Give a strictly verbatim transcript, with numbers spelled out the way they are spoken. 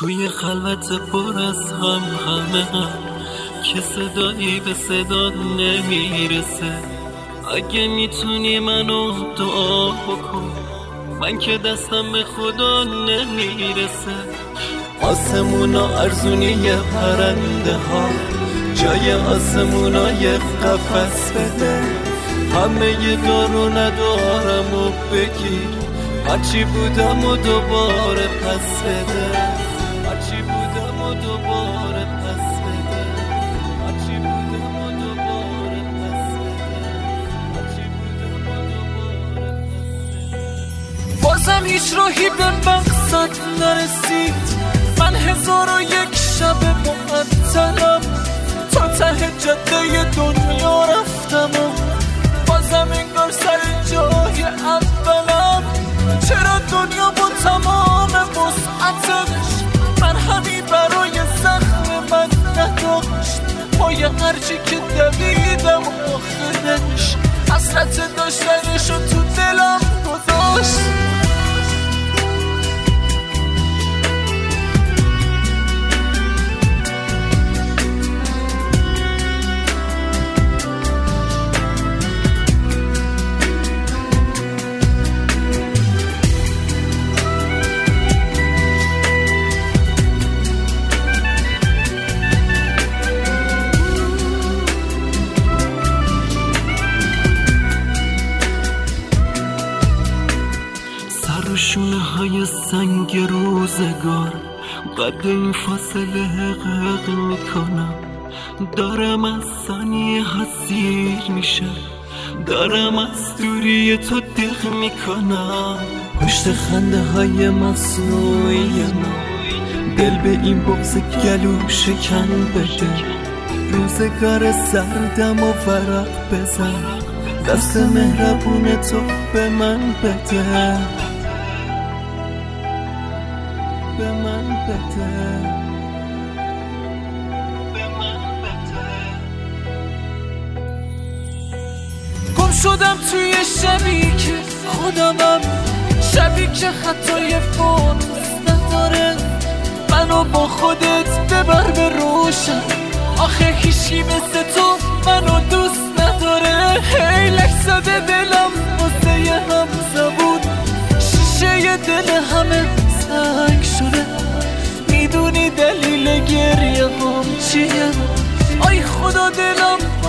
توی خلوت پر از هم همه هم که صدایی به صدا نمیرسه. اگه میتونی منو دعا بکن، من که دستم به خدا نمیرسه. آسمونا ارزونی پرنده ها، جای آسمونا یه قفس بده. همه ی دارو ندارم و بگیر، هرچی بودم و دوباره پس بده. هرچی بودم و دوباره پس بده. هرچی بودم و دوباره پس بده. هرچی بودم و دوباره پس بده. بازم هیچ راهی به مقصد نرسید، من هزار و یک شب معطلم، تا ته جاده دنیا رفتم و بازم انگار سر جای اولم. چرا دنیا با تمام وسعتش من همی برای زخم من نداشت؟ پای هرچی که دویدم آخرش حسرت داشتنشو تو دلم گذاشت. شونه های سنگ روزگار قد این فاصله حقق میکنم. دارم از ثانیه حسیر میشه، دارم از دوری تو دق میکنم. پشت خنده های مصنوعی ما دل به این بغض گلو شکن بده. روزگار سردم و ورق بزن، دست مهربون تو به من بده. به من بده. به من بده. گم شدم توی شبی که خودمم، شبی که حتی یه فانوس نداره. منو با خودت ببر به روشن، آخه هیچی مثل تو منو دوست نداره. هی لک زده دلم واسه یه هم زبون، شیشه دل همه سنگ شده. میدونی دلیل گریه هم چیه؟ آی خدا دلم